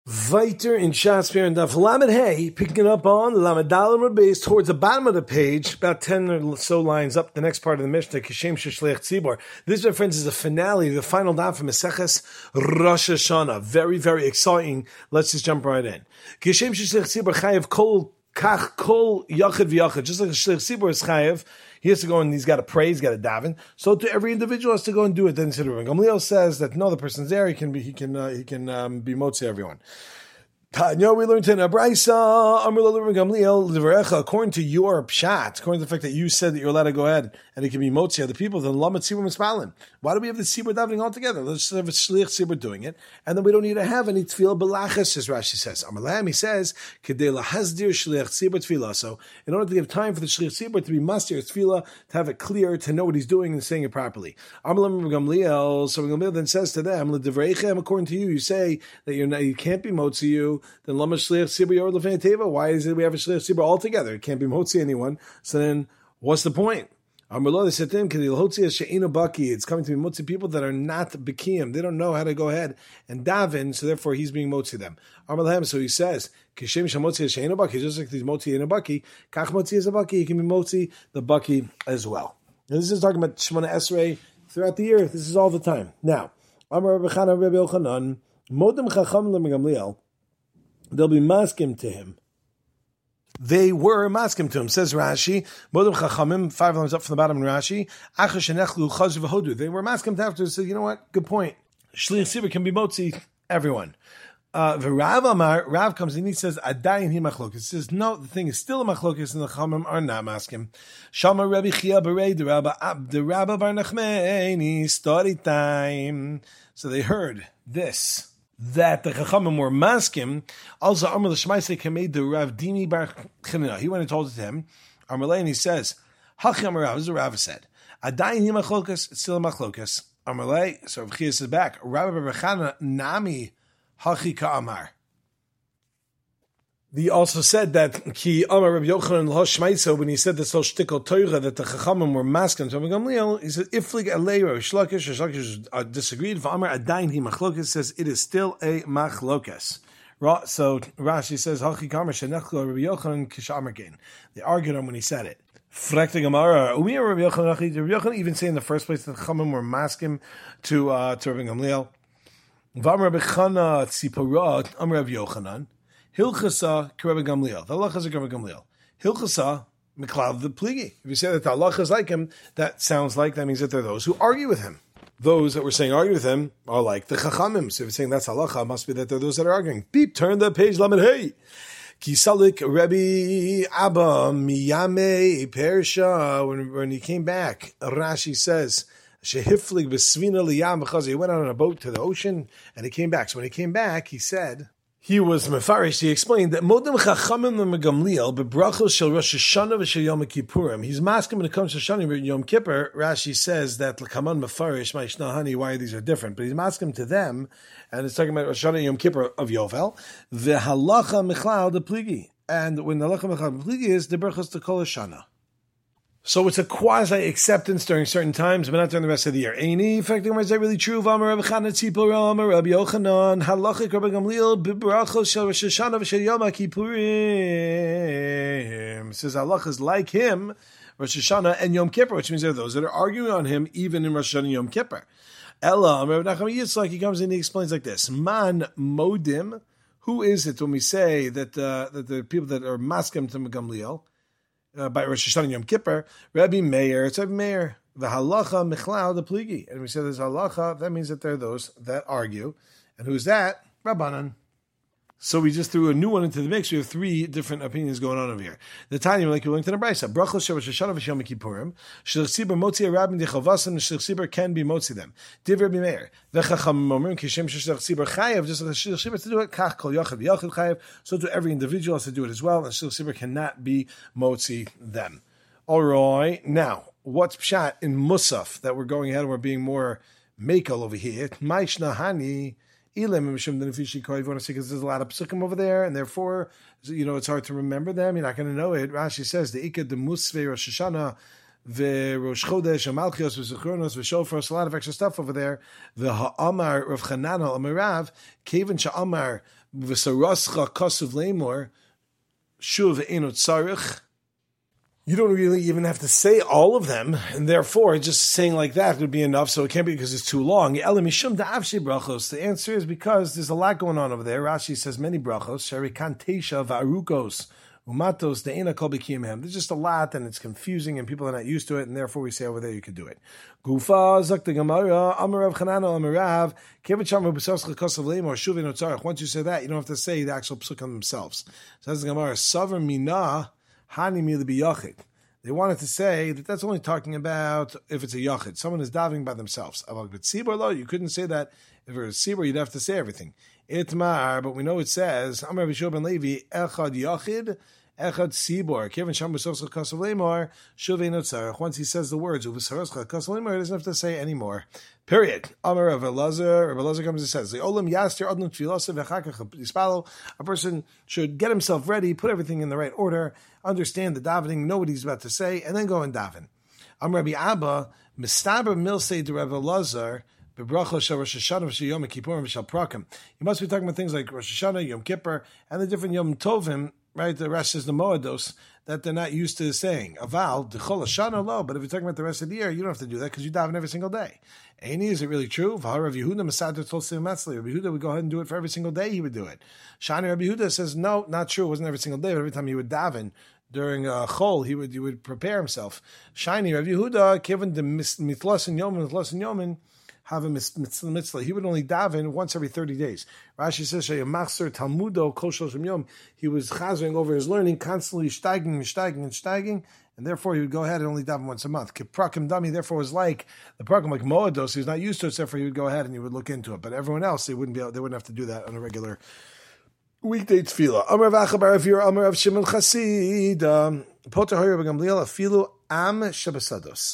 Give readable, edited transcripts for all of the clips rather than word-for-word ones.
Weiter in Shasper and Daf Lamed Hey, picking up on Lamed Dalet base towards the bottom of the page, about 10 or so lines up, the next part of the Mishnah, Kishem Sheshleich Tzibor. This, my friends, is the finale, the final daf from Maseches Rosh Hashanah. Very, very exciting. Let's just jump right in. Kishem Sheshleich Tzibor Chayev Kol Kach Kol Yachid V'Yachid. Just like a Shleich Tzibor is Chayev, he has to go and he's got to pray, he's got to daven. So to every individual has to go and do it. Then Gamliel says that no, the person's there, he can be motzi everyone. Tanya, we learned in a braysa, according to your pshat, according to the fact that you said that you're allowed to go ahead and it can be motzi other people, then lamet tzibur mispalin. Why do we have the tzibur davening all together? Let's just have a shliach tzibur doing it, and then we don't need to have any tefillah belachas, as Rashi says. Amalam, he says, kedei lahazdir shliach tzibur tefillah. So, in order to give time for the shliach tzibur to be mastir tefillah, to have it clear, to know what he's doing and saying it properly. Amalam Gamliel, so Gamliel then says to them, l'divreichem, according to you, you say that you can't be motzi you. Then lama shliach tzibur yor lefnei teva. Why is it we have a shliach tzibur all together? It can't be motzi anyone. So then, what's the point? Amrlo, they said to him, it's coming to be motzi people that are not bekiyim. They don't know how to go ahead and daven, so therefore he's being motzi them. Amrlahem, so he says, kishem shamotzi she'ino baki, just like these motzi in a baki, kach motzi is a baki, he can be motzi the baki as well. And this is talking about Shemona Esrei throughout the year. This is all the time. Now, Amar Rabbi Chana Rabbi Yochanan, modem chacham le'Gamliel, they'll be maskim to him. They were maskim to him, says Rashi. Modem chachamim, 5 lines up from the bottom in Rashi. Achar shenechlu chaz v'hodu. They were maskim to after. So you know what? Good point. Shliach tzibur can be motzi everyone. Rav Amar, Rav comes in, he says, Adayin hi machlokes. He says, no, the thing is still a machlokes, and the Chachamim are not maskim. Shama Rabbi Chia Berei, the Rabbi Bar Nachmani, story time. So they heard this, that the Chachamim were maskim. Also, Amar l'shmaisei kamei the Rav Dimi Bar Chanina. He went and told it to him. Amar and he says, Hachi Amar Rav, this is what Rav said. Adayin hi machlokes, it's still a machlokes. Amar so Rav Chia says back, Rabbi Bar Chana Nami Hachi Ka'amar. He also said that Ki Amar Rabbi Yochanan L'Hoshmaisa, when he said this whole shtickle Torah that the Chachamim were masking to Gamliel, he said Iflig Alei Rav Shlakish disagreed. V'Amar Adayin Hi Machlokes, says it is still a Machlokes. So Rashi says Hachi Ka'amar Shenechlo Rabbi Yochanan Kishamar Gain. They argued on when he said it. Frekta Gemara, Rabbi Yochanan even say in the first place that the Chachamim were masking to Rabbi Gamliel. V'amar Bechana Tziporah Amar Rav Yochanan Hilchasa K'Rabbi Gamliel. The halacha is like Rabbi Gamliel. Hilchasa Miklal the Pligi. If you say that the halacha is like him, that sounds like that means that there are those who argue with him. Those that were saying argue with him are like the Chachamim. So if you're saying that's halacha, it must be that there are those that are arguing. Beep, turn the page. Lamed Hey. Kisalik Rabbi Abba Miyame Persha. When he came back, Rashi says. Shehiflig b'svina liyam because he went out on a boat to the ocean and he came back. So when he came back, he said he was mefarish. He explained that modem chachamim leMegamliel bebrachos shel Rosh Hashanah v'shel Yom Kippurim. He's masking when it comes to Shana and Yom Kippur. Rashi says that l'kaman mefarish ma'ishnahani why these are different, but he's masking to them, and it's talking about Rosh Hashanah and Yom Kippur of Yovel. The halacha mechlal the pligi, and when the halacha mechlal the pligi is the berachos to kol Hashanah. So it's a quasi-acceptance during certain times, but not during the rest of the year. Any effective is that really true? V'amar Rabbi Chana Tzipor Amar Rabbi Yochanan Halachik Rabbi Gamliel B'Barachos Shel Rosh Hashanah V'Shel Yom Kippurim. Says halacha is like him, Rosh Hashanah and Yom Kippur, which means there are those that are arguing on him even in Rosh Hashanah and Yom Kippur. Ella Rabbi Nachman Yitzchak, he comes in and he explains like this: Man Modim. Who is it when we say that the people that are maskim to Gamliel? By Rosh Hashanah and Yom Kippur, Rabbi Meir, it's Rabbi Meir, the halacha mechlal the pligi. And we say there's halacha, that means that there are those that argue. And who's that? Rabbanan. So we just threw a new one into the mix. We have 3 different opinions going on over here. The Tanya, like you're linked to the Brisa. Brachos Rosh Hashanah v'Yom Kippurim. Shlich Tzibur motzi Rabbin dechavasim. Shlich Tzibur can be motzi them. Div Rabbi Meir. V'chachamim omrim kishem shlich Tzibur chayev. Just like Shlich Tzibur to do it. Kach kol yachid v'yachid chayev. So to every individual has to do it as well. And Shlich Tzibur cannot be motzi them. All right. Now, what's pshat in Musaf that we're going ahead and we're being more makel over here? Ma'ishna hani. If you want to see, because there's a lot of psukim over there, and therefore, it's hard to remember them. You're not going to know it. Rashi says the Ikad the Musve Rosh Hashanah Rosh Chodesh, Malchios, V'Zichronos, V'Shofar, a lot of extra stuff over there. The Ha'amar Rav Chanana Amarav, Kevin Sha'amar V'sarascha kasuv lemor shuv enot sarich. You don't really even have to say all of them, and therefore just saying like that would be enough, so it can't be because it's too long. The answer is because there's a lot going on over there. Rashi says many brachos, sherikantesha v'arukos, umatos de'ena kol b'kiyimhem. There's just a lot, and it's confusing, and people are not used to it, and therefore we say over there you could do it. Gufa zak the Gemara, Amarav Chanana Amarav, Kevitchamu b'soscha kosav leimor shuvin otzarech. Once you say that, you don't have to say the actual psukim themselves. Says the Gemara, Savar mina. Hani mi biyachid. They wanted to say that that's only talking about if it's a yachid. Someone is davening by themselves. You couldn't say that. If it was tzibur, you'd have to say everything. Itmar, but we know it says, Amar Bishua ben Levi, Echad yachid, Echad tzibur. Kevin Sham B'soscha Kasav Lemor, Shuvei Notzarech. Once he says the words, Uv'saroscha Kasav Lemor, he doesn't have to say anymore. Period. Amar Rav Elazar comes and says, Le'olam yaster adnu tfilosav v'chakach yispalo. A person should get himself ready, put everything in the right order, understand the davening, know what he's about to say, and then go and daven. Amar Rabbi Abba, Mistaber Milsei de Rav Elazar, Bebracha Shel Rosh Hashanah V'Shel Yom Kippurim V'Shel Prakim. You must be talking about things like Rosh Hashanah, Yom Kippur, and the different Yom Tovim, right? The rest is the Moedos that they're not used to saying. Aval, D'chol Hashanah lo, but if you're talking about the rest of the year, you don't have to do that because you daven every single day. Aini, is it really true? V'harav Yehuda Masader Tolsim Metzli. Rabbi Yehuda would go ahead and do it for every single day. He would do it. Shani Rabbi Yehuda says no, not true. It wasn't every single day, but every time he would daven during Chol, he would prepare himself. Shiny Rabbi Yehuda, given the mitlasin yomin, have a mitzvah. He would only daven once every 30 days. Rashi says, Talmudo kol shloshim yom. He was chazering over his learning, constantly steiging, and therefore he would go ahead and only daven once a month. Kiprakim dami, therefore, was like the prakim, like moedos. He was not used to it, therefore he would go ahead and he would look into it. But everyone else, they wouldn't have to do that on a regular weekday tefillah. Amar v'achabar avir, Amar of Shimon Chasid, Poter Hoyer v'Gamliel afilu am shabasados.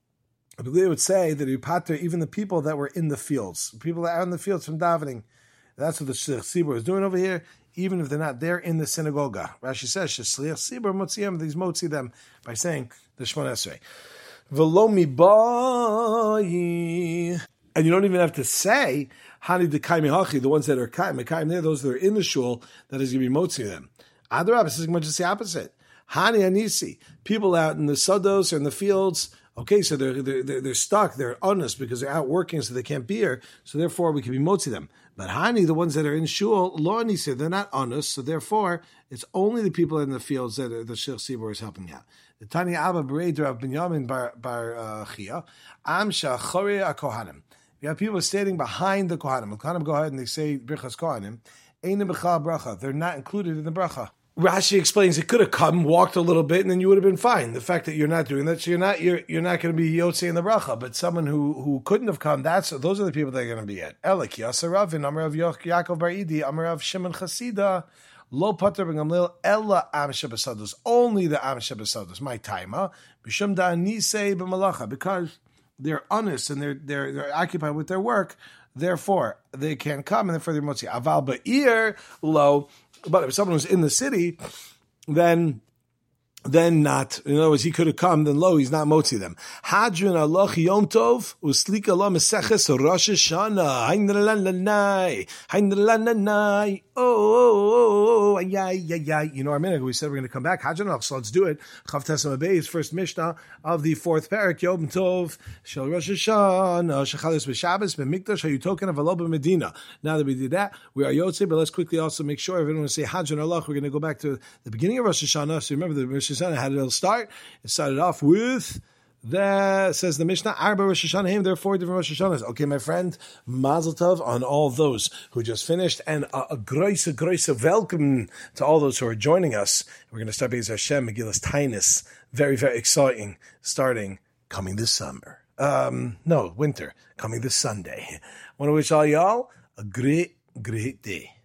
I believe it would say that he pater even the people that were in the fields, people that are in the fields from davening. That's what the Shliach Tzibur is doing over here, even if they're not there in the synagogue. Rashi says, Shliach Tzibur motziyem, these motzi them by saying the Shemona Esrei. V'lo mibayi. And you don't even have to say, Hani de Kaimi Hachi, the ones that are Kaim there, those that are in the shul, that is going to be motzi them. Adarab, this is just the opposite. Hani Anisi, people out in the sados or in the fields. Okay, so they're stuck, they're honest because they're out working, so they can't be here. So therefore, we can be motzi them. But Hani, the ones that are in shul, lo anisi, they're not honest. So therefore, it's only the people in the fields that the Shliach Tzibur is helping out. The Tani Abba Berei Rav Binyamin Bar Chia, Am Shachore Kohanim. You have people standing behind the Kohanim. The Kohanim go ahead and they say Birchas Kohanim. Einim B'chal Bracha. They're not included in the bracha. Rashi explains it could have come, walked a little bit, and then you would have been fine. The fact that you're not doing that, so you're not going to be Yotze in the bracha. But someone who couldn't have come, those are the people that are going to be at. Elik Yasaravin, Amar of Yaakov Bar Idi, Amar of Shimon Chasida, Lo Pater B'Gamliel Ella Am Shebesados, only the Am Shebesados. My taima B'Shem Da'anise B'Malacha, because they're honest and they're occupied with their work. Therefore, they can't come, and therefore they're motzi. Aval Ba'ir Lo. But if someone was in the city, then not. In other words, he could have come, then lo, he's not motzi them. Hadron aloch yom tov, uslika lo meseches Rosh Hashanah. Hainlalanai. Oh, ay. You know our minute, we said we're going to come back. Hadron aloch, so let's do it. Chav Tesam Abay's first Mishnah of the fourth parak, Yom Tov, Shel Rosh Hashanah, Shechalis B'Shabbos, B'Mikdash, Hayutoken of Aloba Medina. Now that we did that, we are Yotze, but let's quickly also make sure, if anyone wants to say Hadron aloch, we're going to go back to the beginning of Rosh Hashanah. So remember the Rosh Hashanah, how did it start? It started off with says the Mishnah, Arba Rosh Hashanah, there are 4 different Rosh Hashanahs. Okay, my friend, Mazel Tov on all those who just finished, and a groise welcome to all those who are joining us. We're going to start Be'ez Hashem, Megillas Taanis, very, very exciting, coming this summer. Winter, coming this Sunday. I want to wish all y'all a great day.